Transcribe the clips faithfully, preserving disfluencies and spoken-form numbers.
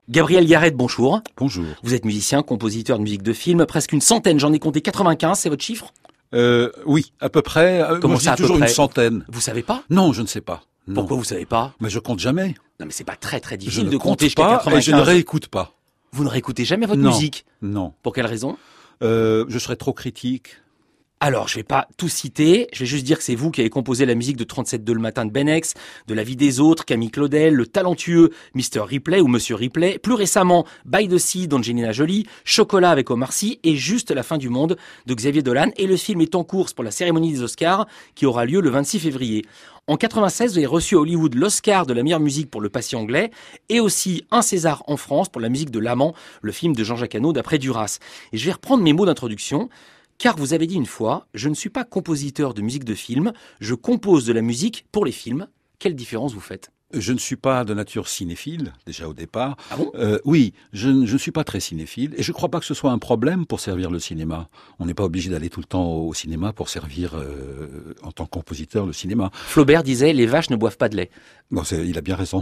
Gabriel Yared, bonjour. Bonjour. Vous êtes musicien, compositeur de musique de film, presque une centaine, j'en ai compté quatre-vingt-quinze, c'est votre chiffre? Euh, oui, à peu près. Comment Moi, je ça, dis à peu toujours près une centaine. Vous savez pas? Non, je ne sais pas. Non. Pourquoi vous savez pas? Mais je compte jamais. Non mais c'est pas très très Je difficile ne de compte compter jusqu'à pas et quatre-vingt-quinze. je ne réécoute pas. Vous ne réécoutez jamais votre Non. musique? Non. Pour quelle raison? Euh, je serais trop critique. Alors, je vais pas tout citer, je vais juste dire que c'est vous qui avez composé la musique de trente-sept deux le matin de Ben X, de La vie des autres, Camille Claudel, le talentueux mister Ripley ou Monsieur Ripley, plus récemment By the Sea d'Angelina Jolie, Chocolat avec Omar Sy et Juste la fin du monde de Xavier Dolan. Et le film est en course pour la cérémonie des Oscars qui aura lieu le vingt-six février. En quatre-vingt-seize, vous avez reçu à Hollywood l'Oscar de la meilleure musique pour Le Patient anglais et aussi un César en France pour la musique de L'Amant, le film de Jean-Jacques Hano d'après Duras. Et je vais reprendre mes mots d'introduction. Car vous avez dit une fois, je ne suis pas compositeur de musique de film, je compose de la musique pour les films. Quelle différence vous faites? Je ne suis pas de nature cinéphile, déjà au départ. Ah bon? euh, Oui, je ne je ne suis pas très cinéphile et je ne crois pas que ce soit un problème pour servir le cinéma. On n'est pas obligé d'aller tout le temps au cinéma pour servir euh, en tant que compositeur le cinéma. Flaubert disait, les vaches ne boivent pas de lait. Bon, c'est, il a bien raison.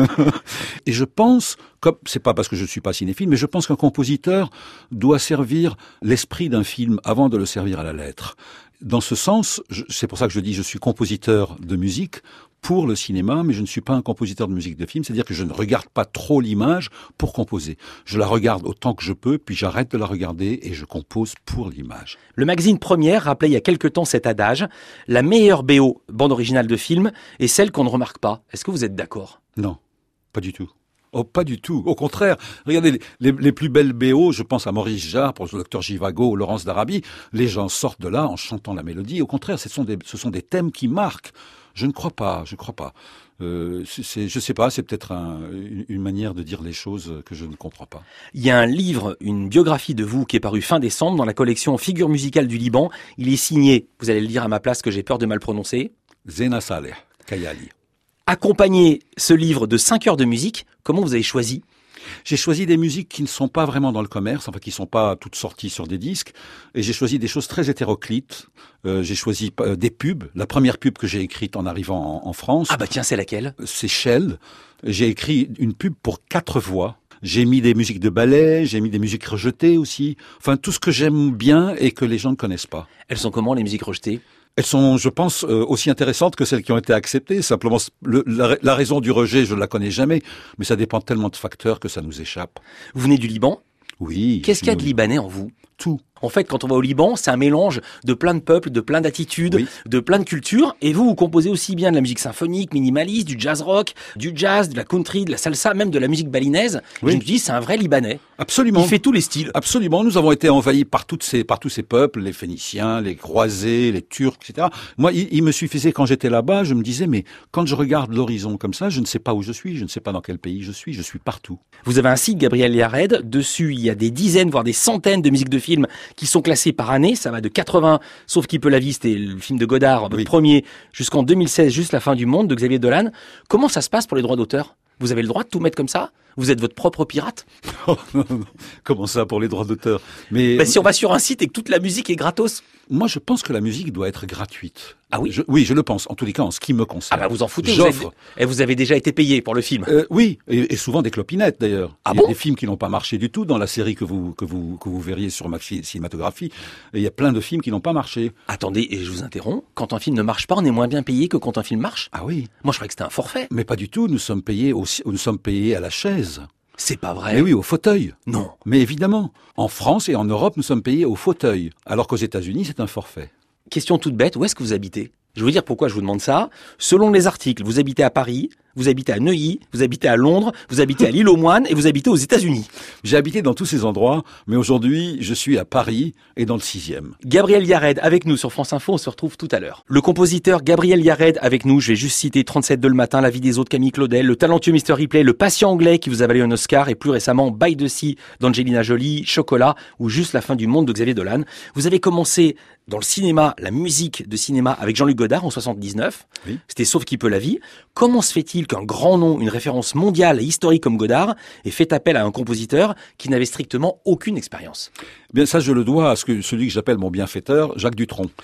Et je pense, comme c'est pas parce que je suis pas cinéphile, mais je pense qu'un compositeur doit servir l'esprit d'un film avant de le servir à la lettre. Dans ce sens, je, c'est pour ça que je dis je suis compositeur de musique pour le cinéma, mais je ne suis pas un compositeur de musique de film, c'est-à-dire que je ne regarde pas trop l'image pour composer. Je la regarde autant que je peux, puis j'arrête de la regarder et je compose pour l'image. Le magazine Première rappelait il y a quelque temps cet adage, la meilleure B O, bande originale de film, est celle qu'on ne remarque pas. Est-ce que vous êtes d'accord? Non, pas du tout. Oh, pas du tout. Au contraire, regardez, les, les, les plus belles B O, je pense à Maurice Jarre, pour le docteur Givago, Laurence d'Arabie, les gens sortent de là en chantant la mélodie. Au contraire, ce sont des, ce sont des thèmes qui marquent. Je ne crois pas, je ne crois pas. Euh, c'est, je sais pas, c'est peut-être un, une, une manière de dire les choses que je ne comprends pas. Il y a un livre, une biographie de vous qui est paru fin décembre dans la collection Figures musicales du Liban. Il est signé, vous allez le lire à ma place que j'ai peur de mal prononcer. Zena Saleh Kayali. Accompagné ce livre de cinq heures de musique, comment vous avez choisi? J'ai choisi des musiques qui ne sont pas vraiment dans le commerce, enfin qui ne sont pas toutes sorties sur des disques, et j'ai choisi des choses très hétéroclites. Euh, j'ai choisi euh, des pubs. La première pub que j'ai écrite en arrivant en, en France, Ah bah tiens, c'est laquelle? c'est Shell. J'ai écrit une pub pour quatre voix. J'ai mis des musiques de ballet, j'ai mis des musiques rejetées aussi. Enfin, tout ce que j'aime bien et que les gens ne connaissent pas. Elles sont comment les musiques rejetées? Elles sont, je pense, euh, aussi intéressantes que celles qui ont été acceptées. Simplement, le, la, la raison du rejet, je ne la connais jamais, mais ça dépend tellement de facteurs que ça nous échappe. Vous venez du Liban? Oui. Qu'est-ce qu'il y a de oui. libanais en vous? Tout. En fait, quand on va au Liban, c'est un mélange de plein de peuples, de plein d'attitudes, Oui. de plein de cultures. Et vous, vous composez aussi bien de la musique symphonique, minimaliste, du jazz rock, du jazz, de la country, de la salsa, même de la musique balinaise. Oui. Je me dis, c'est un vrai Libanais. Absolument. Il fait tous les styles. Absolument. Nous avons été envahis par toutes ces, par tous ces peuples, les Phéniciens, les Croisés, les Turcs, et cetera. Moi, il, il me suffisait quand j'étais là-bas, je me disais, mais quand je regarde l'horizon comme ça, je ne sais pas où je suis, je ne sais pas dans quel pays je suis, je suis partout. Vous avez un site, Gabriel Yared. Dessus, il y a des dizaines, voire des centaines de musiques de films qui sont classées par année. Ça va de quatre-vingts, sauf qui peut la vie, c'était le film de Godard, votre Oui. premier, jusqu'en deux mille seize, Juste la fin du monde, de Xavier Dolan. Comment ça se passe pour les droits d'auteur? Vous avez le droit de tout mettre comme ça? Vous êtes votre propre pirate? Oh, non, non, non. Comment ça pour les droits d'auteur? Mais Ben, si on va sur un site et que toute la musique est gratos. moi, je pense que la musique doit être gratuite. Ah oui? Je, oui, je le pense. En tous les cas, en ce qui me Ah concerne. bah vous en foutez, vous avez, J'offre. et vous avez déjà été payé pour le film. Euh, oui, et, et souvent des clopinettes d'ailleurs. Ah il y a bon des films qui n'ont pas marché du tout dans la série que vous que vous que vous verriez sur ma fi- cinématographie. Et il y a plein de films qui n'ont pas marché. Attendez, et je vous interromps, quand un film ne marche pas, on est moins bien payé que quand un film marche? Ah oui, Moi je croyais que c'était un forfait. mais pas du tout. Nous sommes payés aussi, nous sommes payés à la chaise. C'est pas vrai. Mais oui, au fauteuil. Non. Mais évidemment, en France et en Europe, nous sommes payés au fauteuil, alors qu'aux États-Unis, c'est un forfait. Question toute bête, où est-ce que vous habitez? Je vais vous dire pourquoi je vous demande ça. Selon les articles, vous habitez à Paris, vous habitez à Neuilly, vous habitez à Londres, vous habitez à l'île aux Moines et vous habitez aux États-Unis. J'ai habité dans tous ces endroits, mais aujourd'hui, je suis à Paris et dans le sixième. Gabriel Yared avec nous sur France Info, on se retrouve tout à l'heure. Le compositeur Gabriel Yared avec nous, je vais juste citer trente-sept deux le matin, La vie des autres, Camille Claudel, le talentueux mister Ripley, le patient anglais qui vous a valu un Oscar et plus récemment By the Sea d'Angelina Jolie, Chocolat ou Juste la fin du monde de Xavier Dolan. Vous avez commencé dans le cinéma, la musique de cinéma avec Jean-Luc Godard en soixante-dix-neuf. Oui. C'était Sauf qui peut la vie. Comment se fait-il qu'un grand nom, une référence mondiale et historique comme Godard ait fait appel à un compositeur qui n'avait strictement aucune expérience? Bien, ça, je le dois à ce que celui que j'appelle mon bienfaiteur, Jacques Dutronc.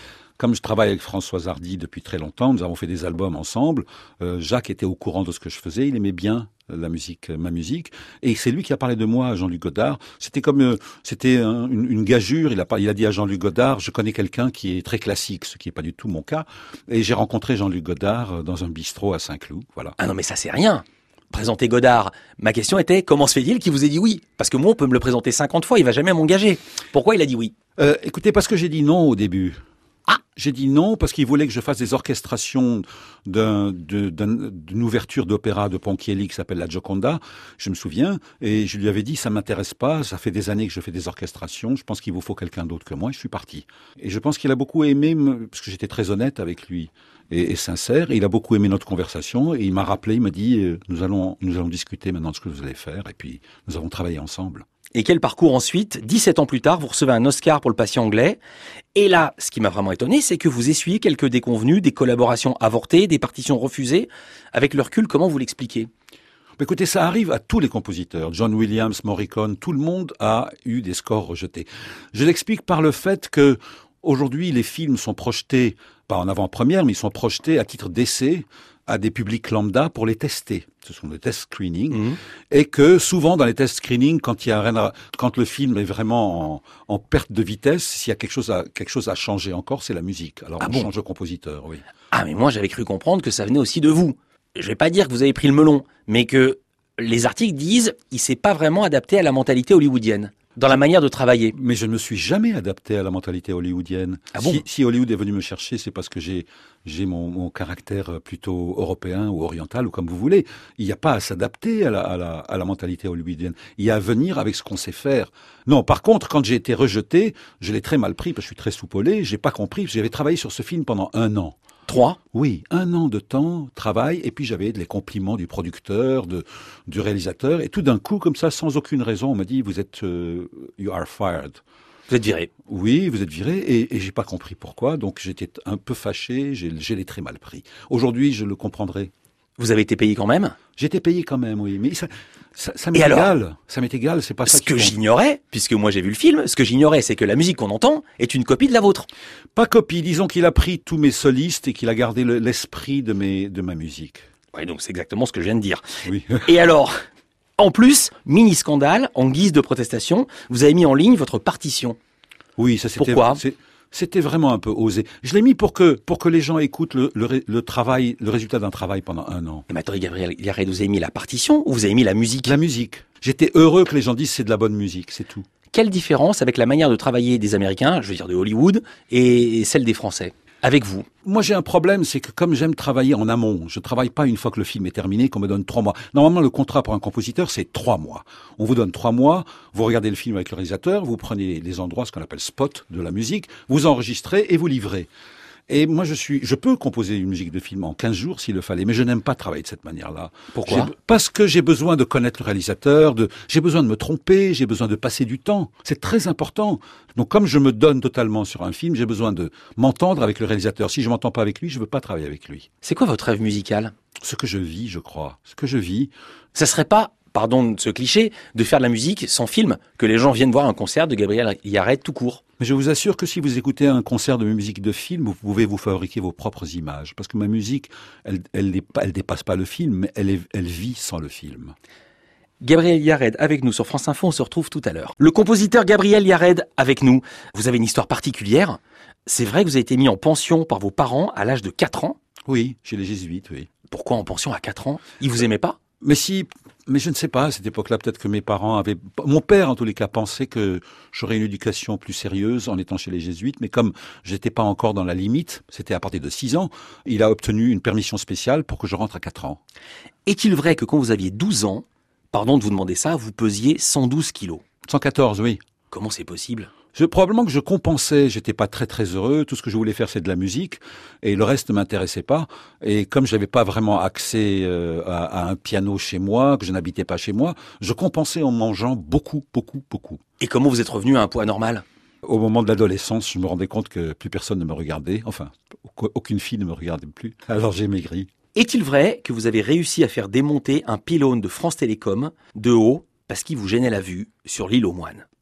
comme je travaille avec François Hardy depuis très longtemps, nous avons fait des albums ensemble. Euh, Jacques était au courant de ce que je faisais, il aimait bien la musique, ma musique, et c'est lui qui a parlé de moi à Jean-Luc Godard. C'était comme, euh, c'était un, une, une gageure. Il a, il a dit à Jean-Luc Godard, je connais quelqu'un qui est très classique, ce qui n'est pas du tout mon cas. Et j'ai rencontré Jean-Luc Godard dans un bistrot à Saint-Cloud. Voilà. Ah non, mais ça c'est rien. Présenter Godard. Ma question était, comment se fait-il qu'il vous ait dit oui? Parce que moi, on peut me le présenter cinquante fois, il va jamais m'engager. Pourquoi il a dit oui? Euh, écoutez, parce que j'ai dit non au début. Ah, j'ai dit non parce qu'il voulait que je fasse des orchestrations d'un, de, d'un, d'une ouverture d'opéra de Ponchielli qui s'appelle La Gioconda, je me souviens, et je lui avais dit ça m'intéresse pas, ça fait des années que je fais des orchestrations, je pense qu'il vous faut quelqu'un d'autre que moi, et je suis parti. Et je pense qu'il a beaucoup aimé, me, parce que j'étais très honnête avec lui et, et sincère, et il a beaucoup aimé notre conversation, et il m'a rappelé, il m'a dit euh, nous allons nous allons discuter maintenant de ce que vous allez faire, et puis nous avons travaillé ensemble. Et quel parcours ensuite? dix-sept ans plus tard, vous recevez un Oscar pour Le Patient anglais. Et là, ce qui m'a vraiment étonné, c'est que vous essuyez quelques déconvenues, des collaborations avortées, des partitions refusées. Avec le recul, comment vous l'expliquez? Écoutez, ça arrive à tous les compositeurs. John Williams, Morricone, tout le monde a eu des scores rejetés. Je l'explique par le fait que aujourd'hui, les films sont projetés, pas en avant-première, mais ils sont projetés à titre d'essai à des publics lambda pour les tester. Ce sont des test screening. Mmh. Et que souvent, dans les test screening, quand il y a rien à, quand le film est vraiment en, en perte de vitesse, s'il y a quelque chose à, quelque chose à changer encore, c'est la musique. Alors, ah on bon change de compositeur, oui. Ah, mais moi, j'avais cru comprendre que ça venait aussi de vous. Je vais pas dire que vous avez pris le melon, mais que les articles disent, il s'est pas vraiment adapté à la mentalité hollywoodienne. Dans la manière de travailler. Mais je ne me suis jamais adapté à la mentalité hollywoodienne. Ah bon? si, si Hollywood est venu me chercher, c'est parce que j'ai j'ai mon, mon caractère plutôt européen ou oriental, ou comme vous voulez. Il n'y a pas à s'adapter à la, à, la, à la mentalité hollywoodienne. Il y a à venir avec ce qu'on sait faire. Non, par contre, quand j'ai été rejeté, je l'ai très mal pris, parce que je suis très soupolé, j'ai pas compris, parce que j'avais travaillé sur ce film pendant un an. Trois? Oui, un an de temps, travail, et puis j'avais les compliments du producteur, de, du réalisateur, et tout d'un coup, comme ça, sans aucune raison, on m'a dit, vous êtes, euh, you are fired. Vous êtes viré. Oui, vous êtes viré, et, et j'ai pas compris pourquoi, donc j'étais un peu fâché, j'ai, j'ai les très mal pris. Aujourd'hui, je le comprendrai. Vous avez été payé quand même? J'ai été payé quand même, oui, mais ça, ça, ça m'est égal. Alors, ça m'est égal, c'est pas ça. Ce que j'ignorais, puisque moi j'ai vu le film, ce que j'ignorais, c'est que la musique qu'on entend est une copie de la vôtre. Pas copie, disons qu'il a pris tous mes solistes et qu'il a gardé le, l'esprit de mes, de ma musique. Oui, donc c'est exactement ce que je viens de dire. Oui. Et alors, en plus, mini scandale, en guise de protestation, vous avez mis en ligne votre partition. Oui, ça c'était. Pourquoi? C'est... C'était vraiment un peu osé. Je l'ai mis pour que pour que les gens écoutent le, le, le travail, le résultat d'un travail pendant un an. Mais attendez, Gabriel Yared, vous avez mis la partition ou vous avez mis la musique? La musique. J'étais heureux que les gens disent c'est de la bonne musique, c'est tout. Quelle différence avec la manière de travailler des Américains, je veux dire de Hollywood, et celle des Français? Avec vous? Moi, j'ai un problème, c'est que comme j'aime travailler en amont, je travaille pas une fois que le film est terminé, qu'on me donne trois mois. Normalement, le contrat pour un compositeur, c'est trois mois. On vous donne trois mois, vous regardez le film avec le réalisateur, vous prenez les endroits, ce qu'on appelle spot de la musique, vous enregistrez et vous livrez. Et moi, je suis, je peux composer une musique de film en quinze jours s'il le fallait, mais je n'aime pas travailler de cette manière-là. Pourquoi? J'ai, parce que j'ai besoin de connaître le réalisateur, de, j'ai besoin de me tromper, j'ai besoin de passer du temps. C'est très important. Donc, comme je me donne totalement sur un film, j'ai besoin de m'entendre avec le réalisateur. Si je m'entends pas avec lui, je veux pas travailler avec lui. C'est quoi votre rêve musical? Ce que je vis, je crois. Ce que je vis. Ça serait pas, pardon de ce cliché, de faire de la musique sans film, que les gens viennent voir un concert de Gabriel Yared tout court. Mais je vous assure que si vous écoutez un concert de musique de film, vous pouvez vous fabriquer vos propres images. Parce que ma musique, elle, elle, elle dépasse pas le film, mais elle, est, elle vit sans le film. Gabriel Yared avec nous sur France Info, on se retrouve tout à l'heure. Le compositeur Gabriel Yared avec nous. Vous avez une histoire particulière. C'est vrai que vous avez été mis en pension par vos parents à l'âge de quatre ans? Oui, chez les jésuites, oui. Pourquoi en pension à quatre ans? Ils vous aimaient pas? Mais si, mais je ne sais pas, à cette époque-là, peut-être que mes parents avaient, mon père en tous les cas pensait que j'aurais une éducation plus sérieuse en étant chez les jésuites, mais comme j'étais pas encore dans la limite, c'était à partir de six ans, il a obtenu une permission spéciale pour que je rentre à quatre ans. Est-il vrai que quand vous aviez douze ans, pardon de vous demander ça, vous pesiez cent douze kilos? cent quatorze, oui. Comment c'est possible? Je, probablement que je compensais, j'étais pas très très heureux, tout ce que je voulais faire c'est de la musique, et le reste ne m'intéressait pas, et comme je n'avais pas vraiment accès euh, à, à un piano chez moi, que je n'habitais pas chez moi, je compensais en mangeant beaucoup, beaucoup, beaucoup. Et comment vous êtes revenu à un poids normal? Au moment de l'adolescence, je me rendais compte que plus personne ne me regardait, enfin, aucune fille ne me regardait plus, alors j'ai maigri. Est-il vrai que vous avez réussi à faire démonter un pylône de France Télécom de haut parce qu'il vous gênait la vue sur l'île aux Moines?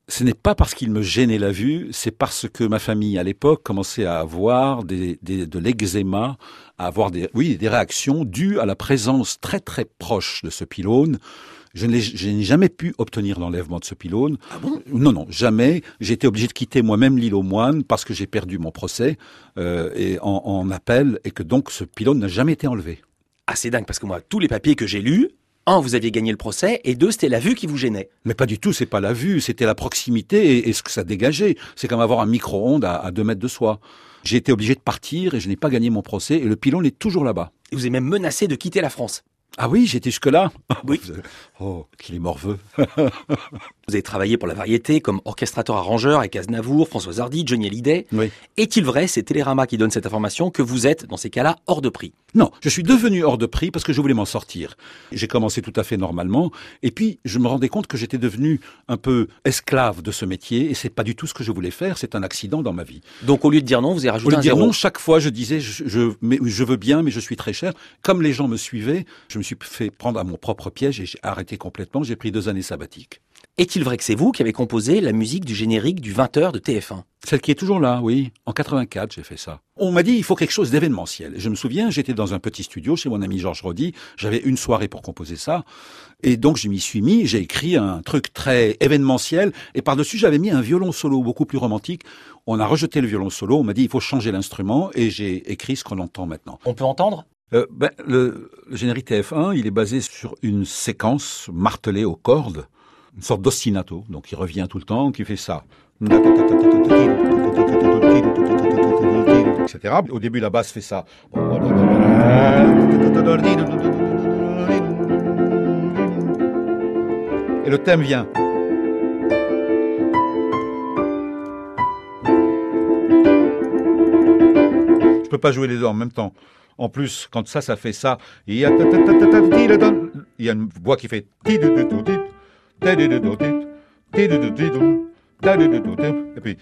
Ce n'est pas parce qu'il me gênait la vue, c'est parce que ma famille, à l'époque, commençait à avoir des, des, de l'eczéma, à avoir des, oui, des réactions dues à la présence très très proche de ce pylône. Je n'ai, je n'ai jamais pu obtenir l'enlèvement de ce pylône. Ah bon? Non, non, jamais. J'ai été obligé de quitter moi-même l'île aux moines parce que j'ai perdu mon procès euh, et en, en appel, et que donc ce pylône n'a jamais été enlevé. Ah, c'est dingue, parce que moi, tous les papiers que j'ai lus, un, vous aviez gagné le procès, et deux, c'était la vue qui vous gênait. Mais pas du tout, c'est pas la vue, c'était la proximité et, et ce que ça dégageait. C'est comme avoir un micro-ondes à, à deux mètres de soi. J'ai été obligé de partir et je n'ai pas gagné mon procès et le pylône est toujours là-bas. Et vous avez même menacé de quitter la France. Ah oui, j'étais jusque-là. Oui. Oh, qu'il est morveux. Vous avez travaillé pour la variété comme orchestrateur-arrangeur avec Aznavour, Françoise Hardy, Johnny Hallyday. Oui. Est-il vrai, c'est Télérama qui donne cette information, que vous êtes, dans ces cas-là, hors de prix? Non, je suis devenu hors de prix parce que je voulais m'en sortir. J'ai commencé tout à fait normalement et puis je me rendais compte que j'étais devenu un peu esclave de ce métier et c'est pas du tout ce que je voulais faire, c'est un accident dans ma vie. Donc au lieu de dire non, vous avez Au rajouté lieu un de dire zéro. non, chaque fois je disais je, je, mais, je veux bien mais je suis très cher. Comme les gens me suivaient, je me suis fait prendre à mon propre piège et j'ai arrêté complètement, j'ai pris deux années sabbatiques. Est-il vrai que c'est vous qui avez composé la musique du générique du vingt heures de T F un? Celle qui est toujours là, oui. En quatre-vingt-quatre, j'ai fait ça. On m'a dit, il faut quelque chose d'événementiel. Je me souviens, j'étais dans un petit studio chez mon ami Georges Rodi. J'avais une soirée pour composer ça. Et donc, je m'y suis mis. J'ai écrit un truc très événementiel. Et par-dessus, j'avais mis un violon solo beaucoup plus romantique. On a rejeté le violon solo. On m'a dit, il faut changer l'instrument. Et j'ai écrit ce qu'on entend maintenant. On peut entendre? Euh, ben, le, le générique T F un, il est basé sur une séquence martelée aux cordes. Une sorte d'ostinato. Donc, il revient tout le temps, qui fait ça. et cetera. Au début, la basse fait ça. Et le thème vient. Je peux pas jouer les deux en même temps. En plus, quand ça, ça fait ça, il y a, il y a une voix qui fait. Et puis.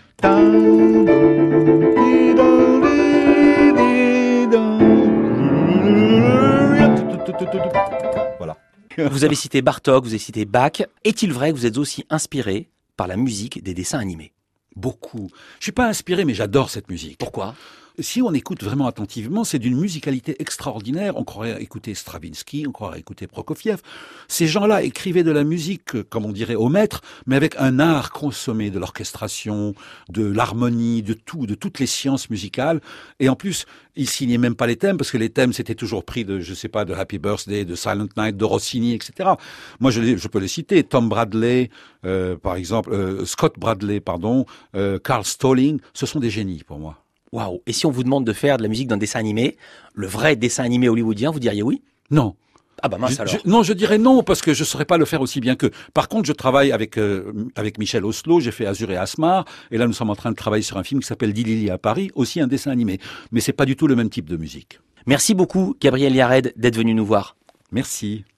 Voilà. Vous avez cité Bartók, vous avez cité Bach. Est-il vrai que vous êtes aussi inspiré par la musique des dessins animés? Beaucoup. Je suis pas inspiré, mais j'adore cette musique. Pourquoi? Si on écoute vraiment attentivement, c'est d'une musicalité extraordinaire. On croirait écouter Stravinsky, on croirait écouter Prokofiev. Ces gens-là écrivaient de la musique, comme on dirait, au maître, mais avec un art consommé de l'orchestration, de l'harmonie, de tout, de toutes les sciences musicales. Et en plus, ils signaient même pas les thèmes, parce que les thèmes, c'était toujours pris de, je sais pas, de Happy Birthday, de Silent Night, de Rossini, et cetera. Moi, je, les, je peux les citer. Tom Bradley, euh, par exemple, euh, Scott Bradley, pardon, euh, Carl Stalling, ce sont des génies pour moi. Waouh! Et si on vous demande de faire de la musique d'un dessin animé, le vrai dessin animé hollywoodien, vous diriez oui? Non. Ah bah mince Je, alors. je, non, je dirais non, parce que je ne saurais pas le faire aussi bien qu'eux. Par contre, je travaille avec euh, avec Michel Oslo, j'ai fait Azur et Asmar, et là nous sommes en train de travailler sur un film qui s'appelle Dilili à Paris, aussi un dessin animé. Mais c'est pas du tout le même type de musique. Merci beaucoup, Gabriel Yared, d'être venu nous voir. Merci.